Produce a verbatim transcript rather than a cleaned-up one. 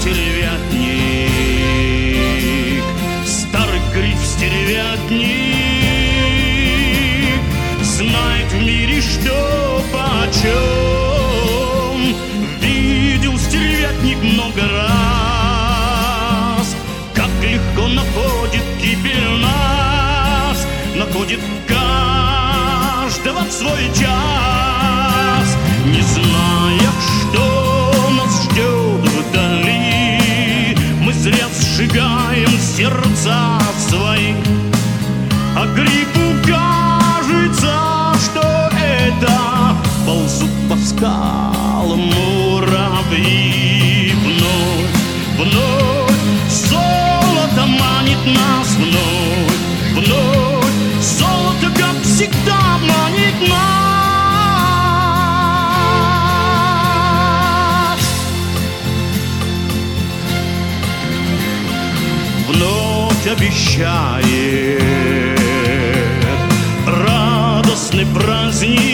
стервятник, старый гриф стервятник, знает в мире, что почем. Видел стервятник много раз, как легко находит гибель нас, находит каждого в свой час, не зная, что нас ждет вдали. Мы зря сжигаем сердца свои, а грибу кажется, что это ползут по скалам муравьи. Вновь, вновь золото манит нас, вновь, вновь золото, как всегда, манит нас. Вновь обещает радостный праздник